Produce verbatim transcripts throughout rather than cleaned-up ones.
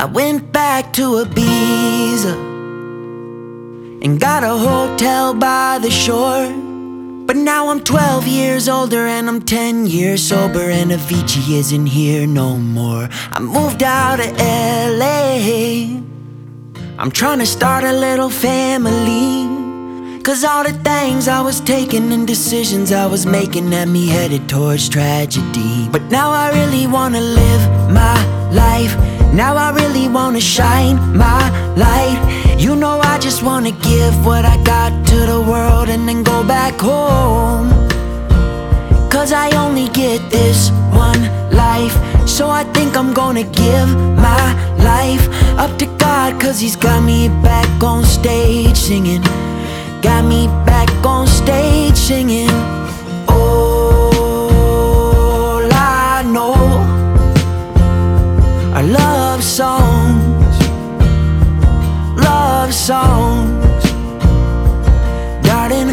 I went back to Ibiza and got a hotel by the shore. But now I'm twelve years older and I'm ten years sober, and Avicii isn't here no more. I moved out of L A. I'm trying to start a little family, 'cause all the things I was taking and decisions I was making had me headed towards tragedy. But now I really wanna live my life. Now I really wanna shine my light. You know I just wanna give what I got to the world and then go back home. 'Cause I only get this one life, so I think I'm gonna give my life up to God, 'cause He's got me back on stage singing. Got me back on stage singing. All I know are love songs, love songs, darling.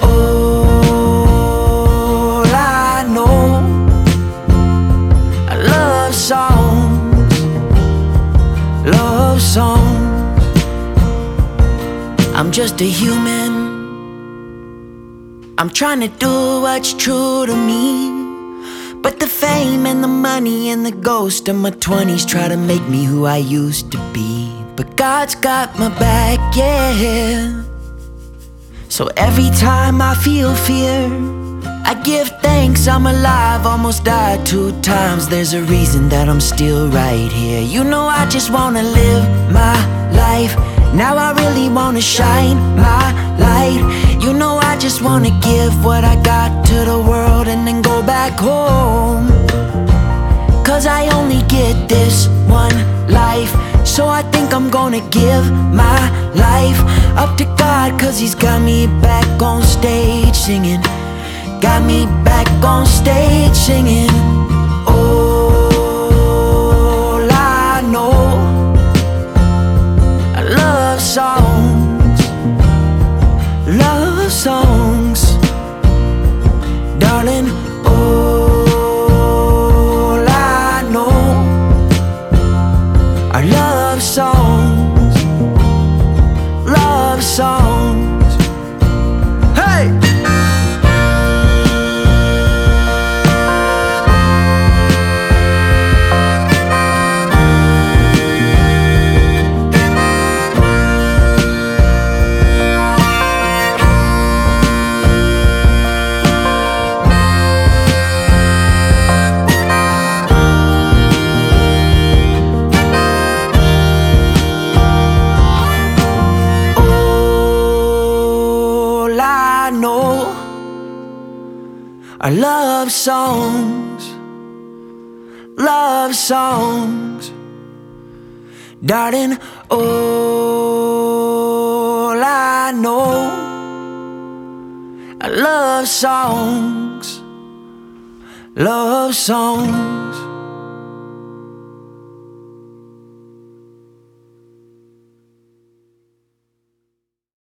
All I know are love songs, love songs. I'm just a human. I'm trying to do what's true to me, but the fame and the money and the ghost of my twenties try to make me who I used to be. But God's got my back, yeah. So every time I feel fear, I give thanks I'm alive. Almost died two times, there's a reason that I'm still right here. You know I just wanna live my life. Now I really wanna shine my light. You know I just wanna give what I got to the world and then go back home. 'Cause I only get this one life, so I think I'm gonna give my life up to God, 'cause He's got me back on stage singing. Got me back on stage singing. All I know are love songs, love songs, darling. All I know are love songs, love songs. Hey! I know are love songs, love songs, darling. All I know are love songs, love songs.